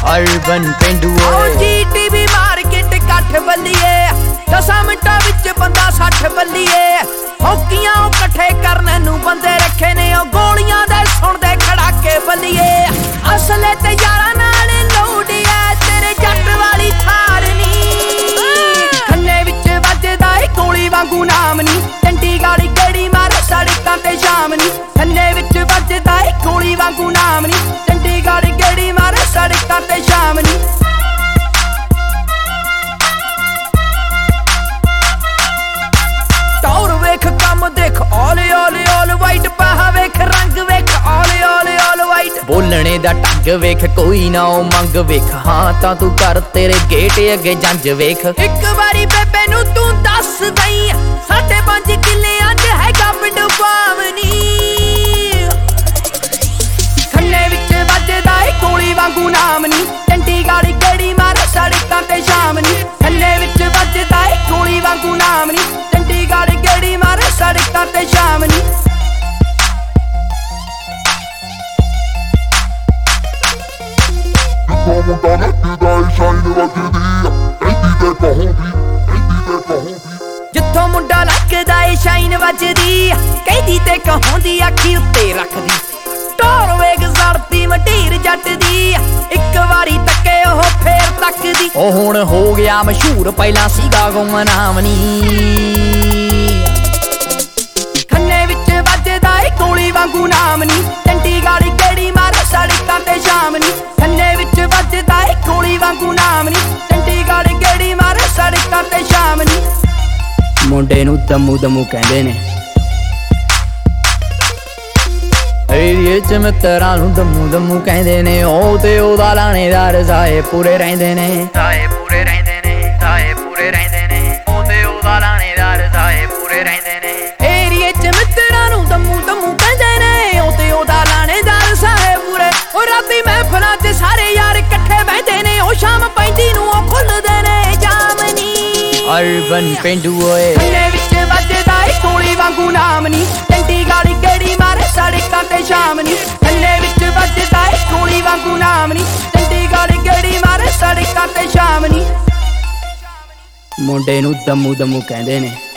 urban पेंडू GTV market कठ बल्लिए 10 मिंटां विच बंदा 60 बल्लिए हौकियां इकट्ठे करने नूं बंदे रखे ने गोलियां दे सुणदे खड़ाके बल्लिए असले ते यारां नाल लोडिया तेरे जट वाली थार नी खन्ने विच वजदा ए गोली वांगू नाम नी चंडीगढ़ गेड़ी मारे सड़कां ते शाम नी खन्ने विच वजदा ए गोली वांगू नाम नी चंडीगढ़ गेड़ी मारे सड़कां ते शाम नी टौर वेख कम देख ऑल वाइट पहा वेख रंग वेख ऑल वाइट बोलने दा टंग वेख कोई ना ओ मंग वेख हाँ तां तू कर तेरे गेट अगे जंज वेख एक बारी बेबे नू तू दस दई 5.5 किल्लियां च हैगा पिंड बावनी खन्ने विच वजदा ए गोली वांगू नाम नी चंडीगढ़ गेड़ी मारे सड़कां ते शाम नी खन्ने विच वजदा ए गोली वांगू नाम नी चंडीगढ़ गेड़ी मारे सड़कां ते शाम नी ਮੁੰਡਾ ਨੱਚਦਾ ਏ ਸ਼ਾਈਨ ਵੱਜਦੀ ਕਹਿੰਦੀ ਤੇ ਕਹੂੰਦੀ ਜਿੱਥੋਂ ਮੁੰਡਾ ਲੱਗਦਾ ਏ ਸ਼ਾਈਨ ਵੱਜਦੀ ਕਹਿੰਦੀ ਤੇ ਕਹੂੰਦੀ ਅੱਖੀ ਉੱਤੇ ਰੱਖਦੀ ਟੌਰ ਵੇਖ ਜ਼ੜਦੀ ਮਟੀਰ ਜੱਟ ਦੀ ਇੱਕ ਵਾਰੀ ਤੱਕੇ ਉਹ ਫੇਰ ਤੱਕਦੀ ਉਹ ਹੁਣ ਹੋ ਗਿਆ ਮਸ਼ਹੂਰ ਪਹਿਲਾਂ ਸੀਗਾ ਗੁੰਮਨਾਮ ਨੀ ਖੰਨੇ ਵਿੱਚ ਵੱਜਦਾ ਏ ਗੋਲੀ ਵਾਂਗੂ ਨਾਮ ਨੀ ਚੰਡੀਗੜ੍ਹ ਗੇੜੀ ਮਾਰੇ ਸੜਕਾਂ ਤੇ ਸ਼ਾਮ ਨੀ ਖੰਨੇ ਵਿੱਚ ਵੱਜਦਾ ਏ ਗੋਲੀ ਵਾਂਗੂ ਨਾਮ ਨੀ ਚੰਡੀਗੜ੍ਹ ਗੇੜੀ ਮਾਰੇ ਸੜਕਾਂ ਤੇ ਸ਼ਾਮ ਨੀ ਮੁੰਡੇ ਨੂੰ ਦਮੂ ਦਮੂ ਕਹਿੰਦੇ ਨੇ ਏਰੀਏ ਚ ਮਿੱਤਰਾਂ ਨੂੰ ਦਮੂ ਦਮੂ ਕਹਿੰਦੇ ਨੇ ਉਹ ਤੇ ਉਹਦਾ ਲਾਣੇਦਾਰ ਸਾਏ ਪੂਰੇ ਰਹਿੰਦੇ ਨੇ ਸਾਏ ਪੂਰੇ ਰਹਿੰਦੇ ਨੇ ਸਾਏ ਪੂਰੇ ਰਹਿੰਦੇ ਨੇ ਉਹ ਤੇ ਉਹਦਾ ਲਾਣੇਦਾਰ ਸਾਏ ਪੂਰੇ ਰਹਿੰਦੇ ਨੇ ਏਰੀਏ ਚ ਮਿੱਤਰਾਂ ਨੂੰ ਦਮੂ ਦਮੂ ਕਹਿੰਦੇ ਨੇ ਉਹ ਤੇ ਉਹਦਾ ਲਾਣੇਦਾਰ ਸਾਏ ਪੂਰੇ ਉਹ ਰਾਤੀ ਮਹਿਫਲਾਂ ਚ ਸਾਰੇ ਯਾਰ ਇਕੱਠੇ ਬਹਿੰਦੇ ਨੇ ਉਹ ਸ਼ਾਮ ਪੈਂਦੀ ਨੂੰ ਉਹ ਖੁੱਲਦੇ ਨੇ ਜਾਮਨੀ ਅਰਬਨ ਪੇਂਡੂ ਓਏ ਖੰਨੇ ਵਿੱਚ ਵੱਜਦਾ ਏ ਗੋਲੀ ਵਾਂਗੂ ਨਾਮ ਨੀ ਚੰਡੀਗੜ੍ਹ ਗੇੜੀ ਮਾਰੇ ਸੜਕਾਂ ਤੇ ਸ਼ਾਮ ਨੀ ਖੰਨੇ ਵਿੱਚ ਵੱਜਦਾ ਏ ਗੋਲੀ ਵਾਂਗੂ ਨਾਮ ਨੀ ਚੰਡੀਗੜ੍ਹ ਗੇੜੀ ਮਾਰੇ ਸੜਕਾਂ ਤੇ ਸ਼ਾਮ ਨੀ ਮੁੰਡੇ ਨੂੰ ਦਮੂ ਦਮੂ ਕਹਿੰਦੇ ਨੇ